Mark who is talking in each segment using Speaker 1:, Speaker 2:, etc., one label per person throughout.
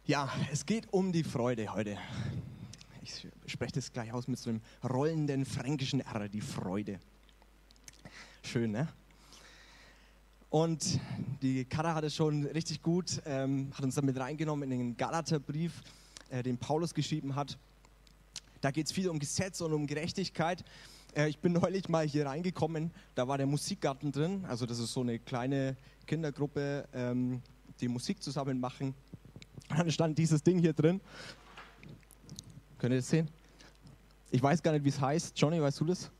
Speaker 1: Ja, es geht um die Freude heute. Ich spreche das gleich aus mit so einem rollenden fränkischen R, die Freude. Schön, ne? Und die Kara hat es schon richtig gut, hat uns damit reingenommen in den Galaterbrief, den Paulus geschrieben hat. Da geht es viel um Gesetz und um Gerechtigkeit. Ich bin neulich mal hier reingekommen, da war der Musikgarten drin. Also das ist so eine kleine Kindergruppe, die Musik zusammen machen. Und dann stand dieses Ding hier drin. Könnt ihr das sehen? Ich weiß gar nicht, wie es heißt. Johnny, weißt du das?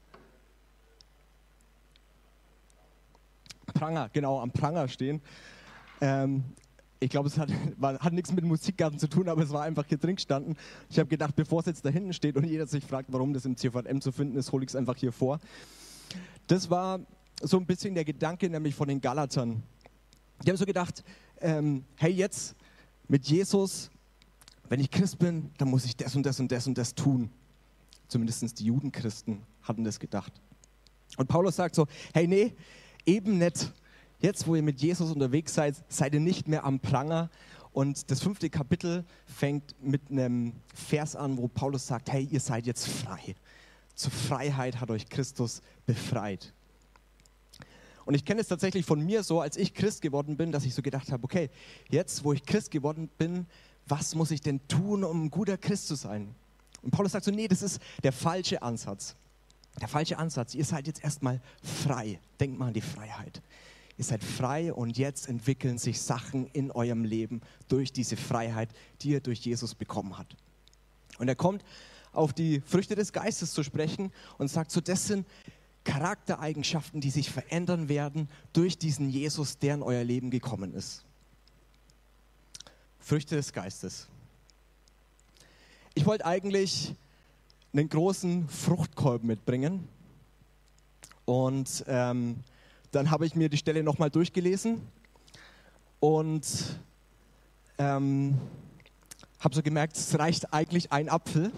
Speaker 1: Pranger, genau, am Pranger stehen. Ich glaube, es hat nichts mit dem Musikgarten zu tun, aber es war einfach hier drin gestanden. Ich habe gedacht, bevor es jetzt da hinten steht und jeder sich fragt, warum das im CVM zu finden ist, hole ich es einfach hier vor. Das war so ein bisschen der Gedanke, nämlich von den Galatern. Die haben so gedacht, hey, jetzt mit Jesus, wenn ich Christ bin, dann muss ich das und das und das und das tun. Zumindest die Judenchristen hatten das gedacht. Und Paulus sagt so, hey, nee, eben nicht. Jetzt, wo ihr mit Jesus unterwegs seid, seid ihr nicht mehr am Pranger. Und das 5. Kapitel fängt mit einem Vers an, wo Paulus sagt, hey, ihr seid jetzt frei. Zur Freiheit hat euch Christus befreit. Und ich kenne es tatsächlich von mir so, als ich Christ geworden bin, dass ich so gedacht habe, okay, jetzt, wo ich Christ geworden bin, was muss ich denn tun, um ein guter Christ zu sein? Und Paulus sagt so, nee, das ist der falsche Ansatz. Der falsche Ansatz. Ihr seid jetzt erstmal frei. Denkt mal an die Freiheit. Ihr seid frei und jetzt entwickeln sich Sachen in eurem Leben durch diese Freiheit, die ihr durch Jesus bekommen habt. Und er kommt auf die Früchte des Geistes zu sprechen und sagt so, das sind Charaktereigenschaften, die sich verändern werden durch diesen Jesus, der in euer Leben gekommen ist. Früchte des Geistes. Ich wollte eigentlich einen großen Fruchtkorb mitbringen und dann habe ich mir die Stelle nochmal durchgelesen und habe so gemerkt, es reicht eigentlich ein Apfel.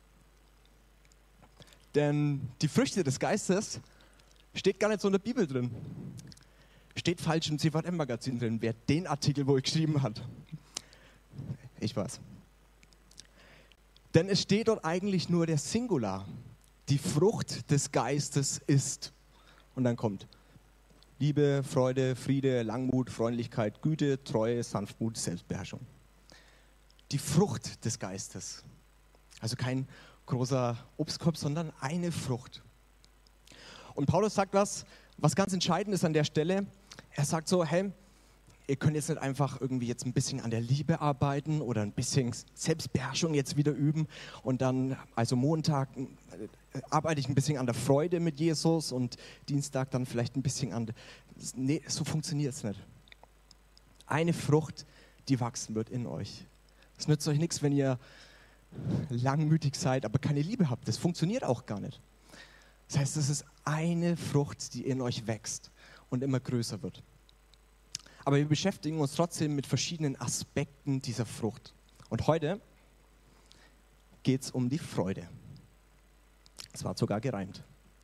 Speaker 1: Denn die Früchte des Geistes steht gar nicht so in der Bibel drin. Steht falsch im CVM-Magazin drin, wer den Artikel wohl geschrieben hat. Ich weiß. Denn es steht dort eigentlich nur der Singular. Die Frucht des Geistes ist. Und dann kommt Liebe, Freude, Friede, Langmut, Freundlichkeit, Güte, Treue, Sanftmut, Selbstbeherrschung. Die Frucht des Geistes. Also kein großer Obstkorb, sondern eine Frucht. Und Paulus sagt was ganz Entscheidendes an der Stelle. Er sagt so, hey, ihr könnt jetzt nicht einfach irgendwie jetzt ein bisschen an der Liebe arbeiten oder ein bisschen Selbstbeherrschung jetzt wieder üben und dann, also Montag arbeite ich ein bisschen an der Freude mit Jesus und Dienstag dann vielleicht ein bisschen an, nee, so funktioniert es nicht. Eine Frucht, die wachsen wird in euch. Es nützt euch nichts, wenn ihr langmütig seid, aber keine Liebe habt. Das funktioniert auch gar nicht. Das heißt, es ist eine Frucht, die in euch wächst und immer größer wird. Aber wir beschäftigen uns trotzdem mit verschiedenen Aspekten dieser Frucht. Und heute geht es um die Freude. Es war sogar gereimt.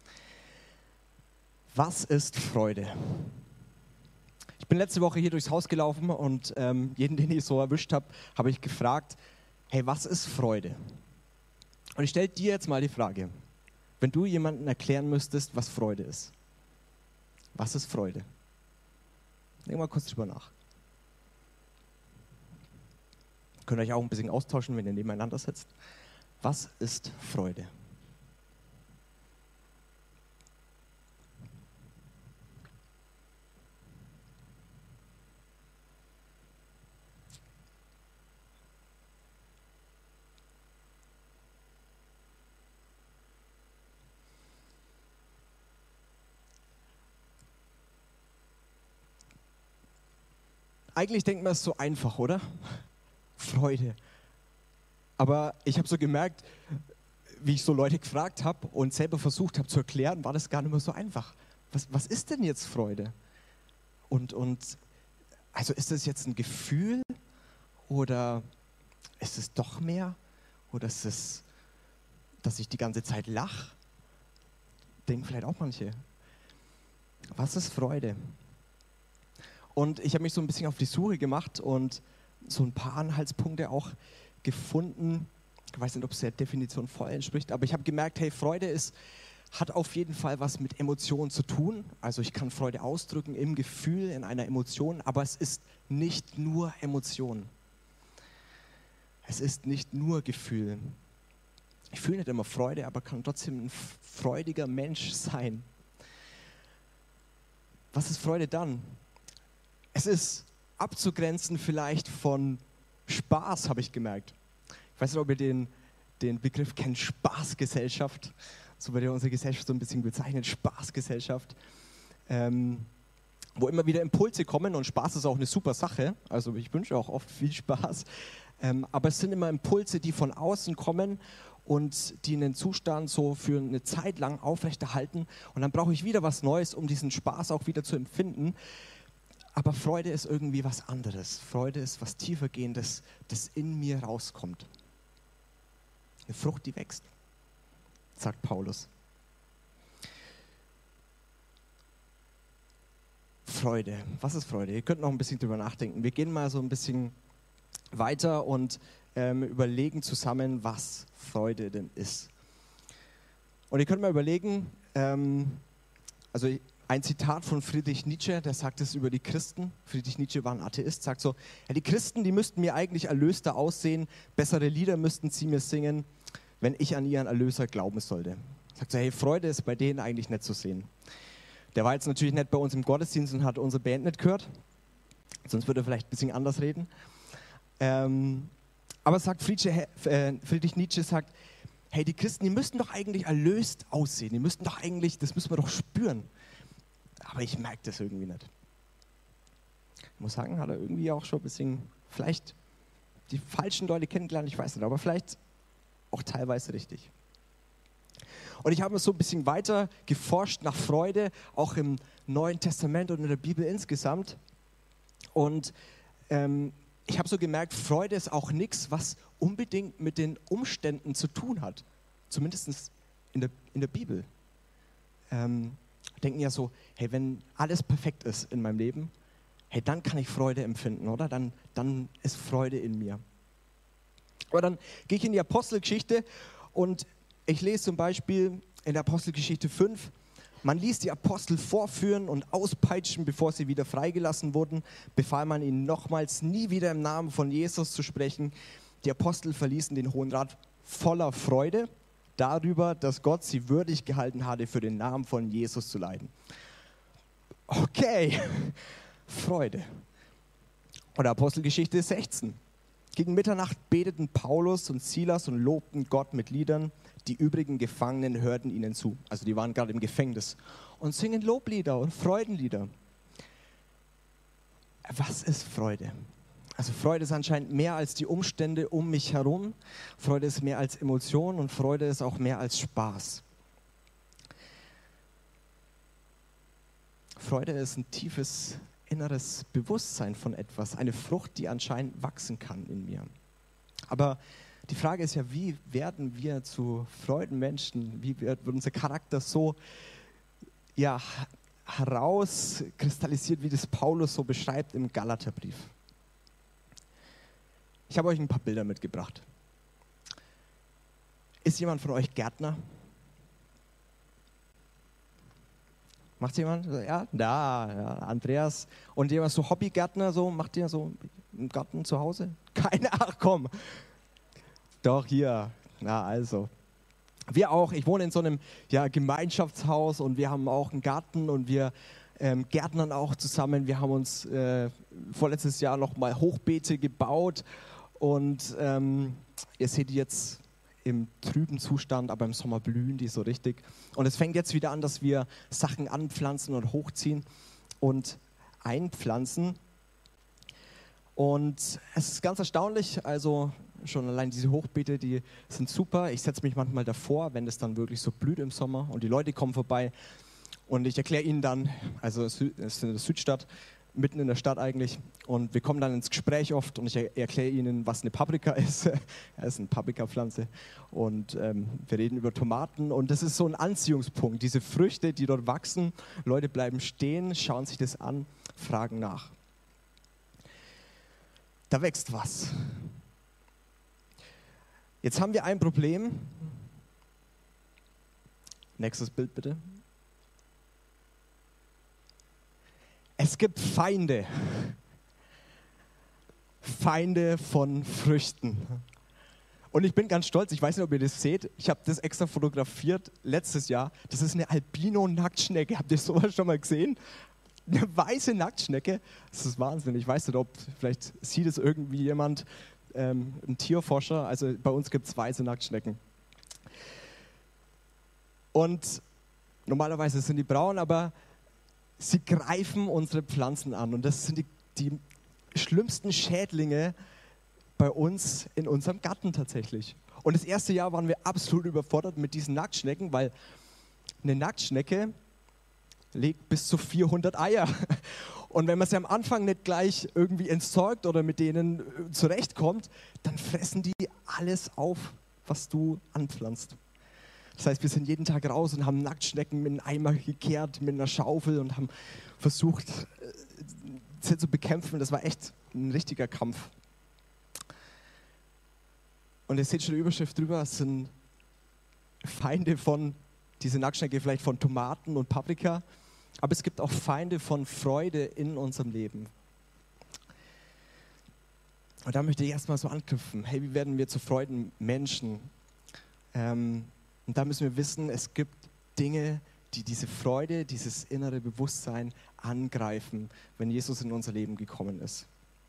Speaker 1: Was ist Freude? Ich bin letzte Woche hier durchs Haus gelaufen und jeden, den ich so erwischt habe, habe ich gefragt, hey, was ist Freude? Und ich stelle dir jetzt mal die Frage, wenn du jemandem erklären müsstest, was Freude ist. Was ist Freude? Denk mal kurz drüber nach. Könnt ihr euch auch ein bisschen austauschen, wenn ihr nebeneinander sitzt. Was ist Freude? Eigentlich denkt man es so einfach, oder? Freude. Aber ich habe so gemerkt, wie ich so Leute gefragt habe und selber versucht habe zu erklären, war das gar nicht mehr so einfach. Was ist denn jetzt Freude? Und also ist das jetzt ein Gefühl oder ist es doch mehr? Oder ist es, dass ich die ganze Zeit lache? Denken vielleicht auch manche. Was ist Freude? Und ich habe mich so ein bisschen auf die Suche gemacht und so ein paar Anhaltspunkte auch gefunden. Ich weiß nicht, ob es der Definition voll entspricht, aber ich habe gemerkt, hey, Freude hat auf jeden Fall was mit Emotionen zu tun. Also ich kann Freude ausdrücken im Gefühl, in einer Emotion, aber es ist nicht nur Emotion. Es ist nicht nur Gefühl. Ich fühle nicht immer Freude, aber kann trotzdem ein freudiger Mensch sein. Was ist Freude dann? Es ist abzugrenzen vielleicht von Spaß, habe ich gemerkt. Ich weiß nicht, ob ihr den Begriff kennt, Spaßgesellschaft. So wird ja unsere Gesellschaft so ein bisschen bezeichnet, Spaßgesellschaft. Wo immer wieder Impulse kommen, und Spaß ist auch eine super Sache. Also ich wünsche auch oft viel Spaß. Aber es sind immer Impulse, die von außen kommen und die einen Zustand so für eine Zeit lang aufrechterhalten. Und dann brauche ich wieder was Neues, um diesen Spaß auch wieder zu empfinden. Aber Freude ist irgendwie was anderes. Freude ist was tiefergehendes, das in mir rauskommt. Eine Frucht, die wächst, sagt Paulus. Freude. Was ist Freude? Ihr könnt noch ein bisschen drüber nachdenken. Wir gehen mal so ein bisschen weiter und überlegen zusammen, was Freude denn ist. Und ihr könnt mal überlegen, also ein Zitat von Friedrich Nietzsche, der sagt es über die Christen. Friedrich Nietzsche war ein Atheist, sagt so, ja, die Christen, die müssten mir eigentlich erlöster aussehen, bessere Lieder müssten sie mir singen, wenn ich an ihren Erlöser glauben sollte. Sagt so, hey, Freude ist bei denen eigentlich nicht zu sehen. Der war jetzt natürlich nicht bei uns im Gottesdienst und hat unsere Band nicht gehört, sonst würde er vielleicht ein bisschen anders reden. Aber sagt Friedrich Nietzsche, sagt, hey, die Christen, die müssten doch eigentlich erlöst aussehen, die müssten doch eigentlich, das müssen wir doch spüren. Aber ich merke das irgendwie nicht. Ich muss sagen, hat er irgendwie auch schon ein bisschen, vielleicht die falschen Leute kennengelernt, ich weiß nicht, aber vielleicht auch teilweise richtig. Und ich habe mir so ein bisschen weiter geforscht nach Freude, auch im Neuen Testament und in der Bibel insgesamt. Und ich habe so gemerkt, Freude ist auch nichts, was unbedingt mit den Umständen zu tun hat. Zumindest in der Bibel. Denken ja so, hey, wenn alles perfekt ist in meinem Leben, hey, dann kann ich Freude empfinden, oder? Dann ist Freude in mir. Aber dann gehe ich in die Apostelgeschichte und ich lese zum Beispiel in der Apostelgeschichte 5, man ließ die Apostel vorführen und auspeitschen, bevor sie wieder freigelassen wurden, befahl man ihnen nochmals, nie wieder im Namen von Jesus zu sprechen. Die Apostel verließen den Hohen Rat voller Freude darüber, dass Gott sie würdig gehalten hatte, für den Namen von Jesus zu leiden. Okay, Freude. Oder Apostelgeschichte 16. Gegen Mitternacht beteten Paulus und Silas und lobten Gott mit Liedern. Die übrigen Gefangenen hörten ihnen zu. Also die waren gerade im Gefängnis und singen Loblieder und Freudenlieder. Was ist Freude? Also Freude ist anscheinend mehr als die Umstände um mich herum. Freude ist mehr als Emotion und Freude ist auch mehr als Spaß. Freude ist ein tiefes inneres Bewusstsein von etwas, eine Frucht, die anscheinend wachsen kann in mir. Aber die Frage ist ja, wie werden wir zu Freudenmenschen? Wie wird unser Charakter so herauskristallisiert, wie das Paulus so beschreibt im Galaterbrief? Ich habe euch ein paar Bilder mitgebracht. Ist jemand von euch Gärtner? Macht jemand? Ja, Andreas. Und jemand so Hobbygärtner, so macht ihr so einen Garten zu Hause? Keine, ach komm. Doch, hier. Na also. Wir auch. Ich wohne in so einem Gemeinschaftshaus und wir haben auch einen Garten und wir gärtnern auch zusammen. Wir haben uns vorletztes Jahr noch mal Hochbeete gebaut und ihr seht die jetzt im trüben Zustand, aber im Sommer blühen die so richtig. Und es fängt jetzt wieder an, dass wir Sachen anpflanzen und hochziehen und einpflanzen. Und es ist ganz erstaunlich, also schon allein diese Hochbeete, die sind super. Ich setze mich manchmal davor, wenn es dann wirklich so blüht im Sommer und die Leute kommen vorbei und ich erkläre ihnen dann, also es ist in der Südstadt, mitten in der Stadt eigentlich, und wir kommen dann ins Gespräch oft und ich erkläre ihnen, was eine Paprika ist. Es ist eine Paprikapflanze und wir reden über Tomaten und das ist so ein Anziehungspunkt, diese Früchte, die dort wachsen. Leute bleiben stehen, schauen sich das an, fragen nach. da wächst was. Jetzt haben wir ein Problem. Nächstes Bild bitte. Es gibt Feinde. Feinde von Früchten. Und ich bin ganz stolz, ich weiß nicht, ob ihr das seht, ich habe das extra fotografiert letztes Jahr. Das ist eine Albino-Nacktschnecke. Habt ihr sowas schon mal gesehen? Eine weiße Nacktschnecke. Das ist Wahnsinn. Ich weiß nicht, ob vielleicht sieht es irgendwie jemand, ein Tierforscher. Also bei uns gibt es weiße Nacktschnecken. Und normalerweise sind die braun, aber sie greifen unsere Pflanzen an. Und das sind die schlimmsten Schädlinge bei uns in unserem Garten tatsächlich. Und das erste Jahr waren wir absolut überfordert mit diesen Nacktschnecken, weil eine Nacktschnecke legt bis zu 400 Eier. Und wenn man sie am Anfang nicht gleich irgendwie entsorgt oder mit denen zurechtkommt, dann fressen die alles auf, was du anpflanzt. Das heißt, wir sind jeden Tag raus und haben Nacktschnecken mit einem Eimer gekehrt, mit einer Schaufel und haben versucht, sie zu bekämpfen. Das war echt ein richtiger Kampf. Und ihr seht schon die Überschrift drüber, es sind Feinde von, diese Nacktschnecke vielleicht von Tomaten und Paprika, aber es gibt auch Feinde von Freude in unserem Leben. Und da möchte ich erstmal so anknüpfen, hey, wie werden wir zu Freudenmenschen? Und da müssen wir wissen, es gibt Dinge, die diese Freude, dieses innere Bewusstsein angreifen, wenn Jesus in unser Leben gekommen ist.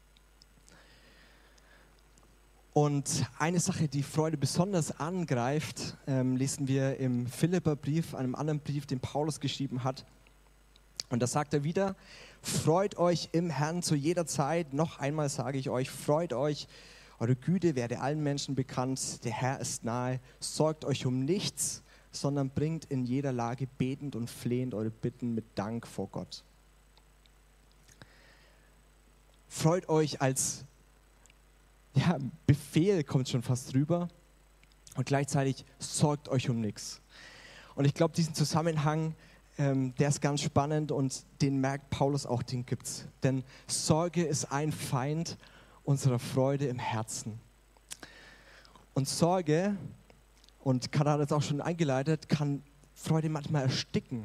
Speaker 1: Und eine Sache, die Freude besonders angreift, lesen wir im Philipperbrief, einem anderen Brief, den Paulus geschrieben hat. Und da sagt er wieder, freut euch im Herrn zu jeder Zeit. Noch einmal sage ich euch, freut euch. Eure Güte werde allen Menschen bekannt. Der Herr ist nahe. Sorgt euch um nichts, sondern bringt in jeder Lage betend und flehend eure Bitten mit Dank vor Gott. Freut euch als Befehl, kommt schon fast rüber. Und gleichzeitig sorgt euch um nichts. Und ich glaube, diesen Zusammenhang, der ist ganz spannend und den merkt Paulus auch, den gibt's. Denn Sorge ist ein Feind unserer Freude im Herzen. Und Sorge, und Karin hat es auch schon eingeleitet, kann Freude manchmal ersticken,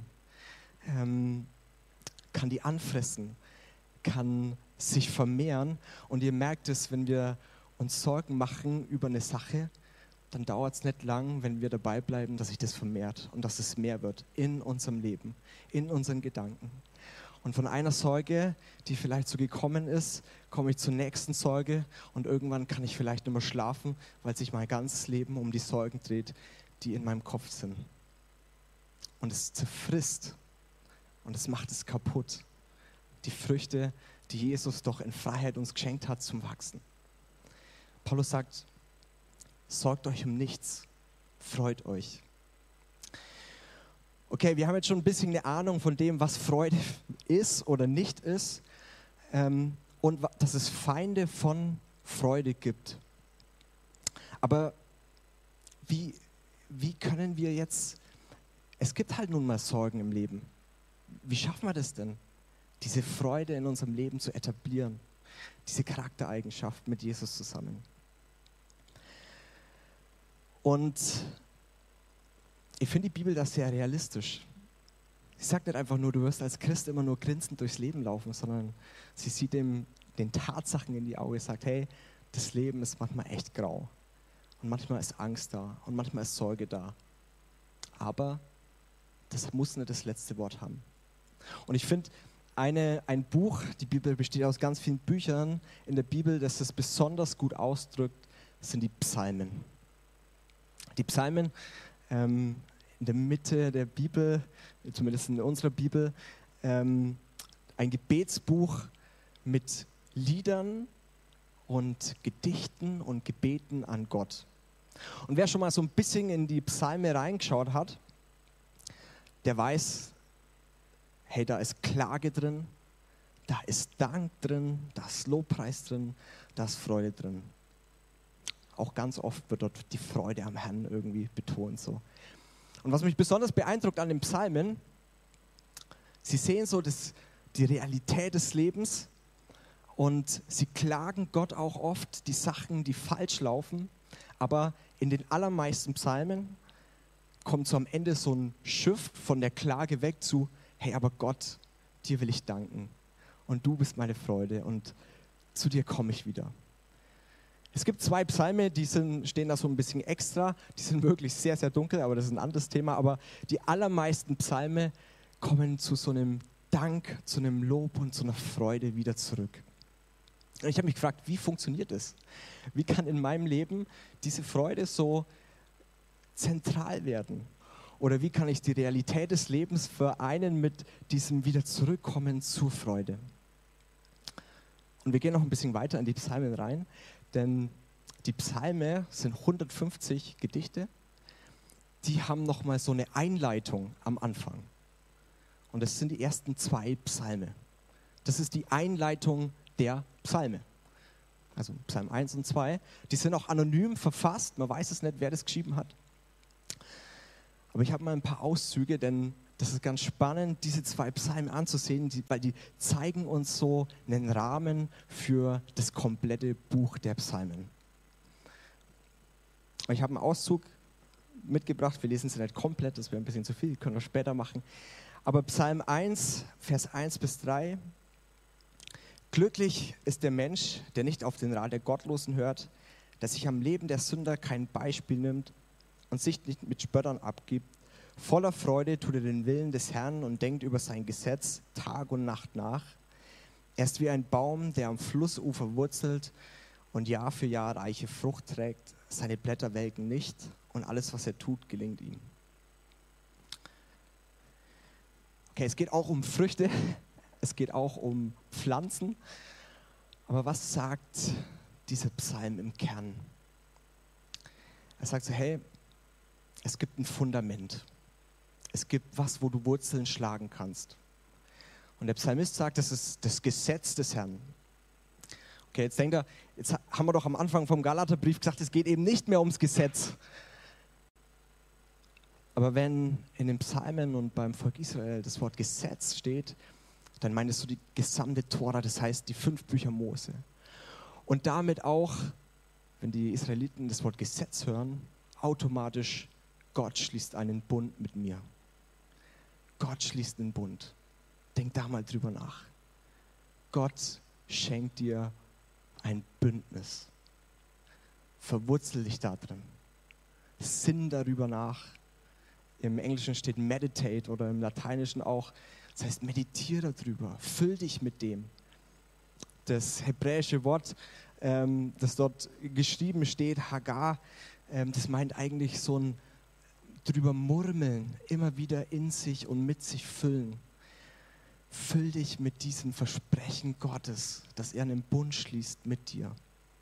Speaker 1: kann die anfressen, kann sich vermehren. Und ihr merkt es, wenn wir uns Sorgen machen über eine Sache, dann dauert es nicht lang, wenn wir dabei bleiben, dass sich das vermehrt und dass es mehr wird in unserem Leben, in unseren Gedanken. Und von einer Sorge, die vielleicht so gekommen ist, komme ich zur nächsten Sorge und irgendwann kann ich vielleicht nicht mehr schlafen, weil sich mein ganzes Leben um die Sorgen dreht, die in meinem Kopf sind. Und es zerfrisst und es macht es kaputt. Die Früchte, die Jesus doch in Freiheit uns geschenkt hat, zum Wachsen. Paulus sagt, sorgt euch um nichts, freut euch. Okay, wir haben jetzt schon ein bisschen eine Ahnung von dem, was Freude ist oder nicht ist und dass es Feinde von Freude gibt. Aber wie können wir jetzt, es gibt halt nun mal Sorgen im Leben. Wie schaffen wir das denn, diese Freude in unserem Leben zu etablieren, diese Charaktereigenschaft mit Jesus zusammen? Und ich finde die Bibel da sehr realistisch. Sie sagt nicht einfach nur, du wirst als Christ immer nur grinsend durchs Leben laufen, sondern sie sieht den Tatsachen in die Augen und sagt, hey, das Leben ist manchmal echt grau. Und manchmal ist Angst da und manchmal ist Sorge da. Aber das muss nicht das letzte Wort haben. Und ich finde, ein Buch, die Bibel besteht aus ganz vielen Büchern in der Bibel, das das besonders gut ausdrückt, sind die Psalmen. Die Psalmen in der Mitte der Bibel, zumindest in unserer Bibel, ein Gebetsbuch mit Liedern und Gedichten und Gebeten an Gott. Und wer schon mal so ein bisschen in die Psalme reingeschaut hat, der weiß, hey, da ist Klage drin, da ist Dank drin, da ist Lobpreis drin, da ist Freude drin. Auch ganz oft wird dort die Freude am Herrn irgendwie betont. So. Und was mich besonders beeindruckt an den Psalmen, sie sehen so die Realität des Lebens Und sie klagen Gott auch oft die Sachen, die falsch laufen. Aber in den allermeisten Psalmen kommt so am Ende so ein Shift von der Klage weg zu, hey, aber Gott, dir will ich danken. Und du bist meine Freude und zu dir komme ich wieder. Es gibt 2 Psalme, stehen da so ein bisschen extra. Die sind wirklich sehr, sehr dunkel, aber das ist ein anderes Thema. Aber die allermeisten Psalme kommen zu so einem Dank, zu einem Lob und zu einer Freude wieder zurück. Und ich habe mich gefragt, wie funktioniert das? Wie kann in meinem Leben diese Freude so zentral werden? Oder wie kann ich die Realität des Lebens vereinen mit diesem wieder zurückkommen zur Freude? Und wir gehen noch ein bisschen weiter in die Psalmen rein, denn die Psalme sind 150 Gedichte, die haben nochmal so eine Einleitung am Anfang. Und das sind die ersten 2 Psalme. Das ist die Einleitung der Psalme. Also Psalm 1 und 2. Die sind auch anonym verfasst, man weiß es nicht, wer das geschrieben hat. Aber ich habe mal ein paar Auszüge, denn das ist ganz spannend, diese 2 Psalmen anzusehen, weil die zeigen uns so einen Rahmen für das komplette Buch der Psalmen. Ich habe einen Auszug mitgebracht, wir lesen es nicht komplett, das wäre ein bisschen zu viel, können wir später machen. Aber Psalm 1, Vers 1 bis 3. Glücklich ist der Mensch, der nicht auf den Rat der Gottlosen hört, der sich am Leben der Sünder kein Beispiel nimmt und sich nicht mit Spöttern abgibt. Voller Freude tut er den Willen des Herrn und denkt über sein Gesetz Tag und Nacht nach. Er ist wie ein Baum, der am Flussufer wurzelt und Jahr für Jahr reiche Frucht trägt. Seine Blätter welken nicht und alles, was er tut, gelingt ihm. Okay, es geht auch um Früchte, es geht auch um Pflanzen. Aber was sagt dieser Psalm im Kern? Er sagt so, hey, es gibt ein Fundament. Es gibt was, wo du Wurzeln schlagen kannst. Und der Psalmist sagt, das ist das Gesetz des Herrn. Okay, jetzt denkt er, jetzt haben wir doch am Anfang vom Galaterbrief gesagt, es geht eben nicht mehr ums Gesetz. Aber wenn in den Psalmen und beim Volk Israel das Wort Gesetz steht, dann meint es so die gesamte Tora, das heißt die 5 Bücher Mose. Und damit auch, wenn die Israeliten das Wort Gesetz hören, automatisch, Gott schließt einen Bund mit mir. Gott schließt einen Bund. Denk da mal drüber nach. Gott schenkt dir ein Bündnis. Verwurzel dich da drin. Sinn darüber nach. Im Englischen steht meditate oder im Lateinischen auch. Das heißt, meditiere darüber. Füll dich mit dem. Das hebräische Wort, das dort geschrieben steht, Hagar, das meint eigentlich so ein drüber murmeln, immer wieder in sich und mit sich füllen. Füll dich mit diesem Versprechen Gottes, dass er einen Bund schließt mit dir.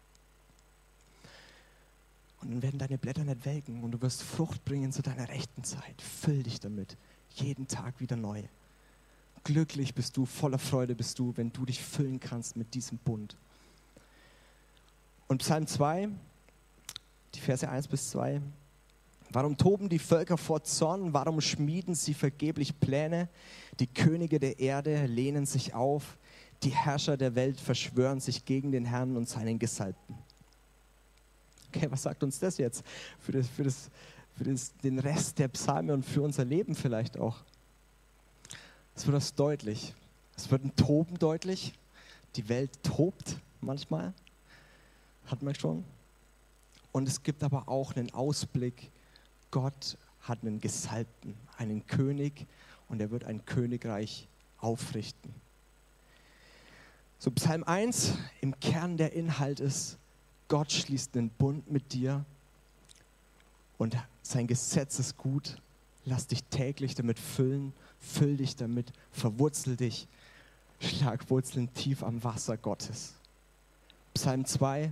Speaker 1: Und dann werden deine Blätter nicht welken und du wirst Frucht bringen zu deiner rechten Zeit. Füll dich damit, jeden Tag wieder neu. Glücklich bist du, voller Freude bist du, wenn du dich füllen kannst mit diesem Bund. Und Psalm 2, die Verse 1 bis 2. Warum toben die Völker vor Zorn? Warum schmieden sie vergeblich Pläne? Die Könige der Erde lehnen sich auf. Die Herrscher der Welt verschwören sich gegen den Herrn und seinen Gesalbten. Okay, was sagt uns das jetzt für den Rest der Psalme und für unser Leben vielleicht auch? Es wird das deutlich. Es wird ein Toben deutlich. Die Welt tobt manchmal. Hat man schon. Und es gibt aber auch einen Ausblick. Gott hat einen Gesalbten, einen König, und er wird ein Königreich aufrichten. So, Psalm 1, im Kern der Inhalt ist, Gott schließt einen Bund mit dir und sein Gesetz ist gut. Lass dich täglich damit füllen, füll dich damit, verwurzel dich, schlag Wurzeln tief am Wasser Gottes. Psalm 2,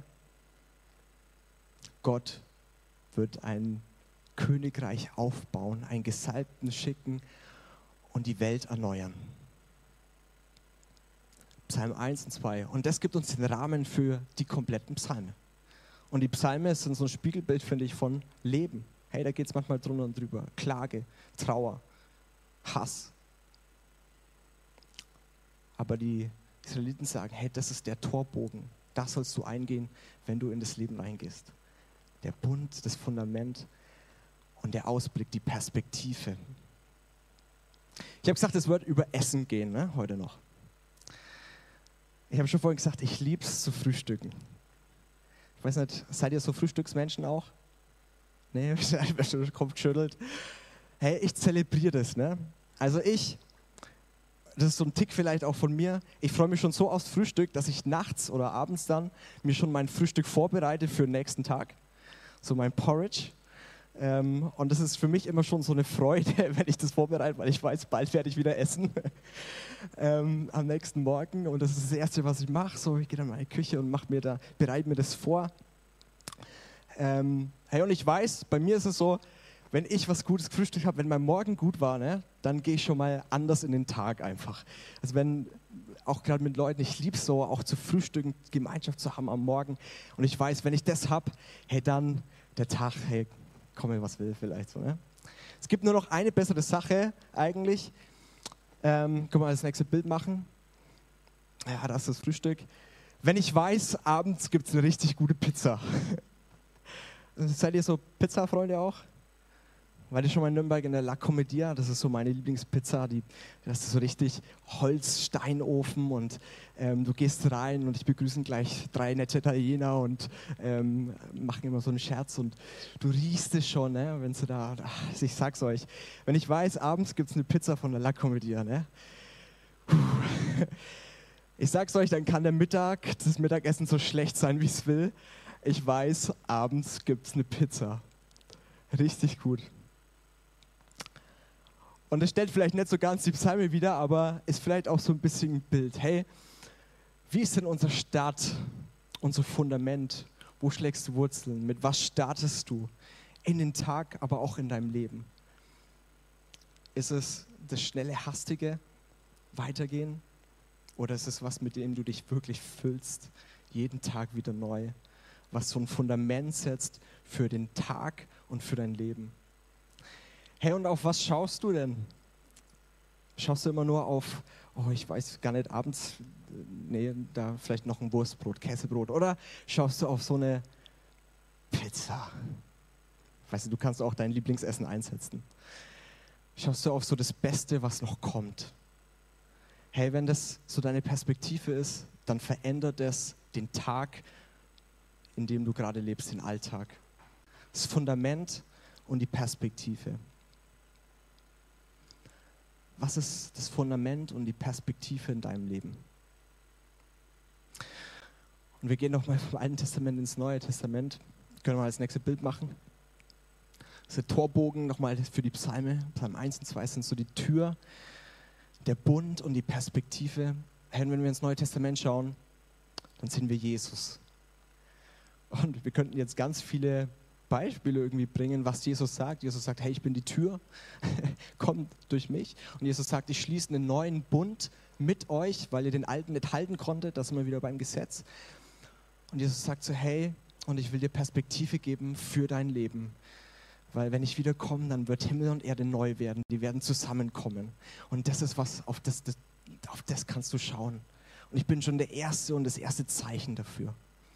Speaker 1: Gott wird ein Königreich aufbauen, einen Gesalbten schicken und die Welt erneuern. Psalm 1 und 2. Und das gibt uns den Rahmen für die kompletten Psalme. Und die Psalme sind so ein Spiegelbild, finde ich, von Leben. Hey, da geht es manchmal drunter und drüber. Klage, Trauer, Hass. Aber die Die Israeliten sagen, hey, das ist der Torbogen. Das sollst du eingehen, wenn du in das Leben reingehst. Der Bund, das Fundament und der Ausblick, die Perspektive. Ich habe gesagt, es wird über Essen gehen, ne? Heute noch. Ich habe schon vorhin gesagt, ich liebe es zu frühstücken. Ich weiß nicht, seid ihr so Frühstücksmenschen auch? Nee, der Kopf geschüttelt. Hey, ich zelebriere das, ne? Also das ist so ein Tick vielleicht auch von mir, ich freue mich schon so aufs Frühstück, dass ich nachts oder abends dann mir schon mein Frühstück vorbereite für den nächsten Tag. So mein Porridge. Und das ist für mich immer schon so eine Freude, wenn ich das vorbereite, weil ich weiß, bald werde ich wieder essen am nächsten Morgen. Und das ist das Erste, was ich mache. So, ich gehe dann in meine Küche und bereite mir das vor. Hey, und ich weiß, bei mir ist es so, wenn ich was Gutes gefrühstückt habe, wenn mein Morgen gut war, ne, dann gehe ich schon mal anders in den Tag einfach. Also wenn, auch gerade mit Leuten, ich liebe es so, auch zu frühstücken, Gemeinschaft zu haben am Morgen. Und ich weiß, wenn ich das habe, hey, dann der Tag, hey, komme, was will vielleicht so. Ne? Es gibt nur noch eine bessere Sache eigentlich. Können wir das nächste Bild machen? Ja, das ist das Frühstück. Wenn ich weiß, abends gibt es eine richtig gute Pizza. Seid ihr so Pizza-Freunde auch? War ihr schon mal in Nürnberg in der La Commedia? Das ist so meine Lieblingspizza. Das ist so richtig Holz-Steinofen und du gehst rein und ich begrüßen gleich 3 nette Italiener und machen immer so einen Scherz und du riechst es schon, ne? Wenn sie da, ich sag's euch, wenn ich weiß, abends gibt es eine Pizza von der La Commedia, ne? Ich sag's euch, dann kann das Mittagessen so schlecht sein, wie es will. Ich weiß, abends gibt es eine Pizza. Richtig gut. Und das stellt vielleicht nicht so ganz die Psalme wider, aber ist vielleicht auch so ein bisschen ein Bild. Hey, wie ist denn unser Start, unser Fundament? Wo schlägst du Wurzeln? Mit was startest du in den Tag, aber auch in deinem Leben? Ist es das schnelle, hastige Weitergehen? Oder ist es was, mit dem du dich wirklich füllst, jeden Tag wieder neu? Was so ein Fundament setzt für den Tag und für dein Leben. Hey, und auf was schaust du denn? Schaust du immer nur auf, ich weiß gar nicht, abends, nee, da vielleicht noch ein Wurstbrot, Käsebrot, oder schaust du auf so eine Pizza? Weißt du kannst auch dein Lieblingsessen einsetzen. Schaust du auf so das Beste, was noch kommt? Hey, wenn das so deine Perspektive ist, dann verändert es den Tag, in dem du gerade lebst, den Alltag. Das Fundament und die Perspektive. Was ist das Fundament und die Perspektive in deinem Leben? Und wir gehen nochmal vom Alten Testament ins Neue Testament. Können wir mal das nächste Bild machen. Das ist der Torbogen nochmal für die Psalme. Psalm 1 und 2 sind so die Tür, der Bund und die Perspektive. Hey, wenn wir ins Neue Testament schauen, dann sehen wir Jesus. Und wir könnten jetzt ganz viele Beispiele irgendwie bringen, was Jesus sagt. Jesus sagt, hey, ich bin die Tür, kommt durch mich. Und Jesus sagt, ich schließe einen neuen Bund mit euch, weil ihr den alten nicht halten konntet. Da sind wir wieder beim Gesetz. Und Jesus sagt so, hey, und ich will dir Perspektive geben für dein Leben. Weil wenn ich wiederkomme, dann wird Himmel und Erde neu werden. Die werden zusammenkommen. Und das ist was, auf das kannst du schauen. Und ich bin schon der Erste und das erste Zeichen dafür.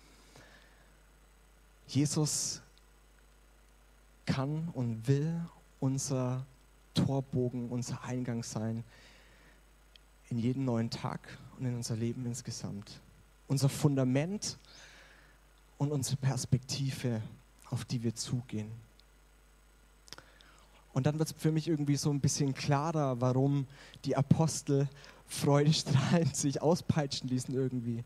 Speaker 1: Jesus kann und will unser Torbogen, unser Eingang sein in jeden neuen Tag und in unser Leben insgesamt. Unser Fundament und unsere Perspektive, auf die wir zugehen. Und dann wird es für mich irgendwie so ein bisschen klarer, warum die Apostel freudestrahlend sich auspeitschen ließen irgendwie.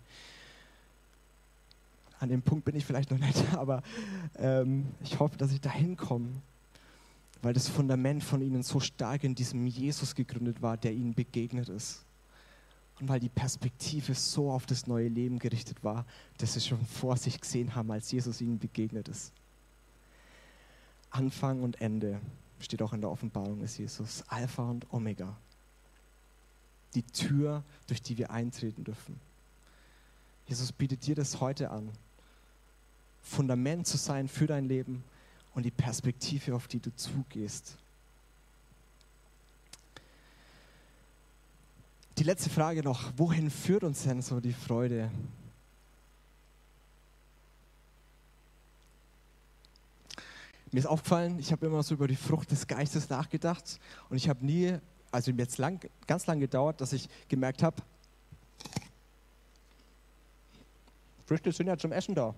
Speaker 1: An dem Punkt bin ich vielleicht noch nicht, aber ich hoffe, dass ich da hinkomme, weil das Fundament von ihnen so stark in diesem Jesus gegründet war, der ihnen begegnet ist. Und weil die Perspektive so auf das neue Leben gerichtet war, dass sie schon vor sich gesehen haben, als Jesus ihnen begegnet ist. Anfang und Ende, steht auch in der Offenbarung, ist Jesus, Alpha und Omega. Die Tür, durch die wir eintreten dürfen. Jesus bietet dir das heute an, Fundament zu sein für dein Leben und die Perspektive, auf die du zugehst. Die letzte Frage noch, wohin führt uns denn so die Freude? Mir ist aufgefallen, ich habe immer so über die Frucht des Geistes nachgedacht und ich habe nie, also jetzt ganz lang gedauert, dass ich gemerkt habe, Früchte sind ja zum Essen da.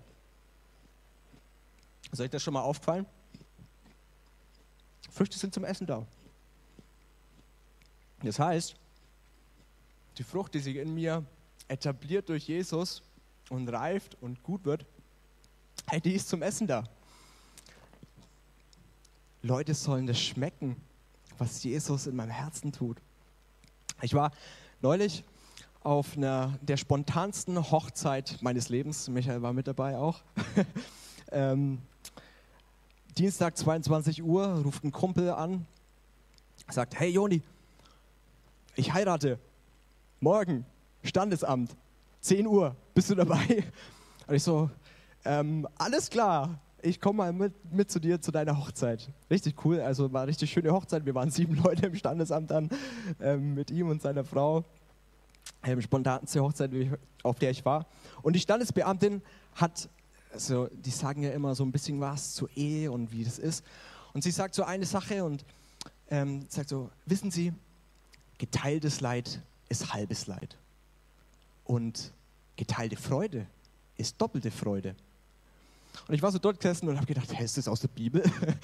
Speaker 1: Ist euch das schon mal aufgefallen? Früchte sind zum Essen da. Das heißt, die Frucht, die sich in mir etabliert durch Jesus und reift und gut wird, hey, die ist zum Essen da. Leute sollen das schmecken, was Jesus in meinem Herzen tut. Ich war neulich auf der spontansten Hochzeit meines Lebens. Michael war mit dabei auch. Dienstag 22 Uhr ruft ein Kumpel an, sagt, hey Joni, ich heirate. Morgen, Standesamt, 10 Uhr, bist du dabei? Und ich so, alles klar, ich komme mal mit zu dir, zu deiner Hochzeit. Richtig cool, also war eine richtig schöne Hochzeit. Wir waren 7 Leute im Standesamt dann mit ihm und seiner Frau. Spontanste Hochzeit, auf der ich war. Und die Standesbeamtin hat, also die sagen ja immer so ein bisschen was zur Ehe und wie das ist. Und sie sagt so eine Sache und sagt so, wissen Sie, geteiltes Leid ist halbes Leid. Und geteilte Freude ist doppelte Freude. Und ich war so dort gesessen und habe gedacht, hey, ist das aus der Bibel?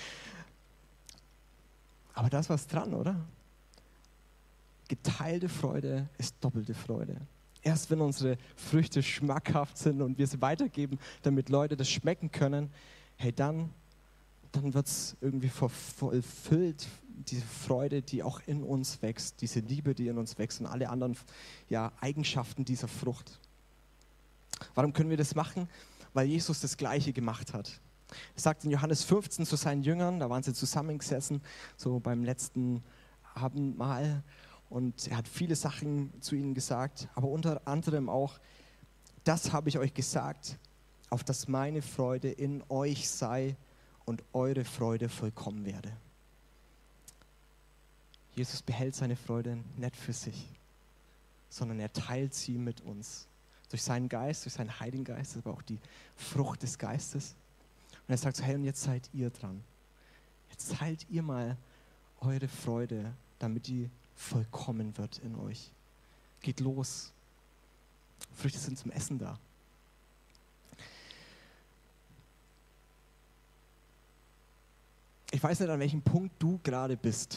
Speaker 1: Aber da ist was dran, oder? Geteilte Freude ist doppelte Freude. Erst wenn unsere Früchte schmackhaft sind und wir sie weitergeben, damit Leute das schmecken können, hey, dann wird es irgendwie vollfüllt, diese Freude, die auch in uns wächst, diese Liebe, die in uns wächst und alle anderen Eigenschaften dieser Frucht. Warum können wir das machen? Weil Jesus das Gleiche gemacht hat. Er sagt in Johannes 15 zu seinen Jüngern, da waren sie zusammengesessen, so beim letzten Abendmahl, und er hat viele Sachen zu ihnen gesagt, aber unter anderem auch, das habe ich euch gesagt, auf dass meine Freude in euch sei und eure Freude vollkommen werde. Jesus behält seine Freude nicht für sich, sondern er teilt sie mit uns. Durch seinen Geist, durch seinen Heiligen Geist, aber auch die Frucht des Geistes. Und er sagt so, hey, und jetzt seid ihr dran. Jetzt teilt ihr mal eure Freude, damit die vollkommen wird in euch. Geht los. Früchte sind zum Essen da. Ich weiß nicht, an welchem Punkt du gerade bist.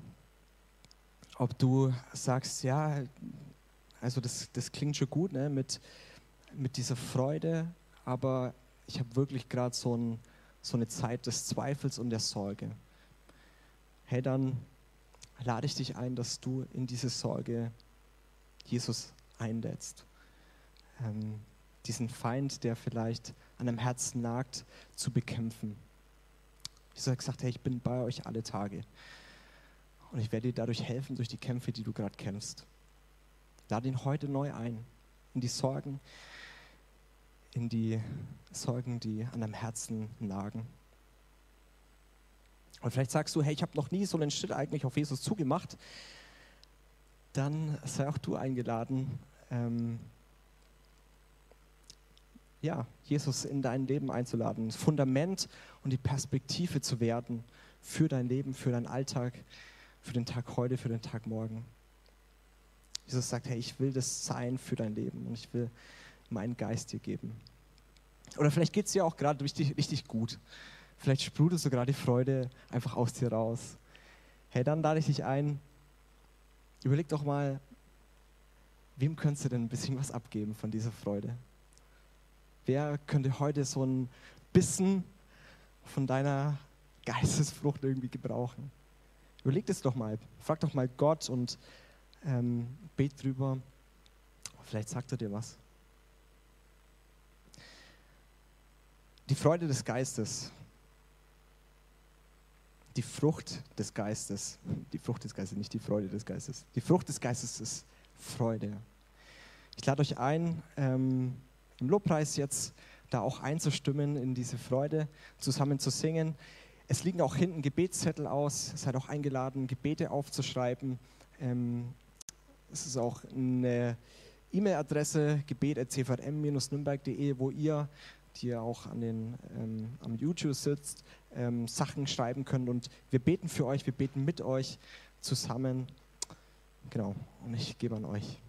Speaker 1: Ob du sagst, ja, also das klingt schon gut, ne, mit dieser Freude, aber ich habe wirklich gerade so eine Zeit des Zweifels und der Sorge. Hey, dann lade ich dich ein, dass du in diese Sorge Jesus einlädst. Diesen Feind, der vielleicht an deinem Herzen nagt, zu bekämpfen. Jesus hat gesagt, hey, ich bin bei euch alle Tage. Und ich werde dir dadurch helfen, durch die Kämpfe, die du gerade kämpfst. Lade ihn heute neu ein, in die Sorgen, die an deinem Herzen nagen. Und vielleicht sagst du, hey, ich habe noch nie so einen Schritt eigentlich auf Jesus zugemacht. Dann sei auch du eingeladen, Jesus in dein Leben einzuladen, das Fundament und die Perspektive zu werden für dein Leben, für deinen Alltag, für den Tag heute, für den Tag morgen. Jesus sagt, hey, ich will das sein für dein Leben und ich will meinen Geist dir geben. Oder vielleicht geht es dir auch gerade richtig, richtig gut. Vielleicht sprudelst du gerade die Freude einfach aus dir raus. Hey, dann lade ich dich ein, überleg doch mal, wem könntest du denn ein bisschen was abgeben von dieser Freude? Wer könnte heute so ein bisschen von deiner Geistesfrucht irgendwie gebrauchen? Überleg das doch mal, frag doch mal Gott und bet drüber. Vielleicht sagt er dir was. Die Freude des Geistes. Die Frucht des Geistes. Die Frucht des Geistes, nicht die Freude des Geistes. Die Frucht des Geistes ist Freude. Ich lade euch ein, im Lobpreis jetzt da auch einzustimmen, in diese Freude, zusammen zu singen. Es liegen auch hinten Gebetszettel aus. Seid auch eingeladen, Gebete aufzuschreiben, Es ist auch eine E-Mail-Adresse, gebet@cvm-nürnberg.de, wo ihr, die ihr auch am YouTube sitzt, Sachen schreiben könnt. Und wir beten für euch, wir beten mit euch zusammen. Genau, und ich gebe an euch.